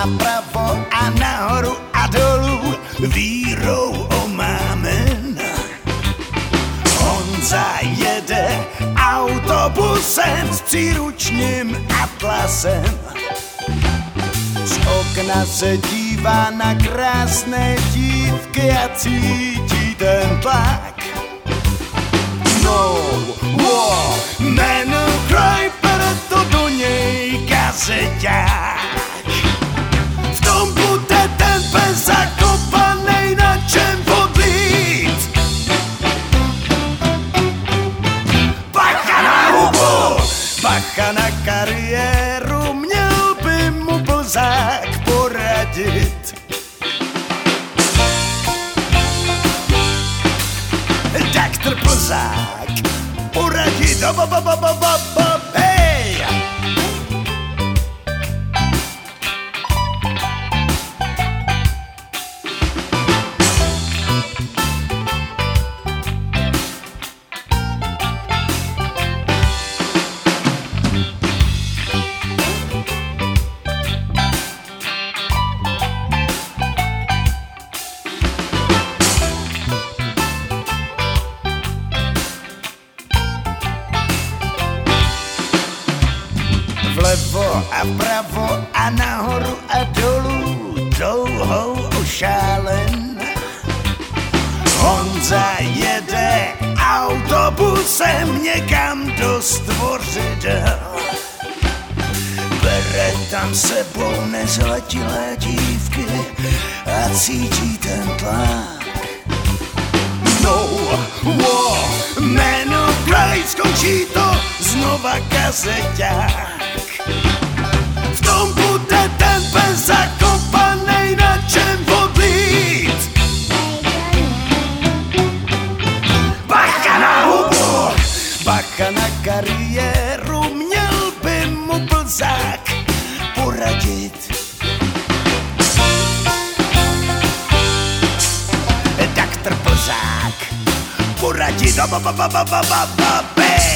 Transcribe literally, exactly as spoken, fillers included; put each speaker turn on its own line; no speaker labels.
a pravo a nahoru a dolů vírou omámen. Honza jede autobusem s příručním atlasem. Z okna se dívá na krásné dívky a cítí ten tlak. No, wow, jméno kraj, to do něj kazeťák. V tom bude ten pes zakopanej, na čem podlít. Bacha na hubu, bacha na kariéru, měl by mu Plzák poradit. Doktor Plzák poradit, ba, ba, ba, ba, ba, ba, hej! Vlevo a vpravo a nahoru a dolů dlouhou ošálen. Honza jede autobusem někam do Stvořidel. Bere tam sebou nezletilé dívky a cítí ten tlak. No, wow, jméno kraj, skončí to znova kazeťák. V tom bude ten pes zakopanej, na čem podlít. Bacha na hubu, bacha na kariéru, měl by mu Plzák poradit. Doktor Plzák poradit, ba ba ba ba ba ba ba.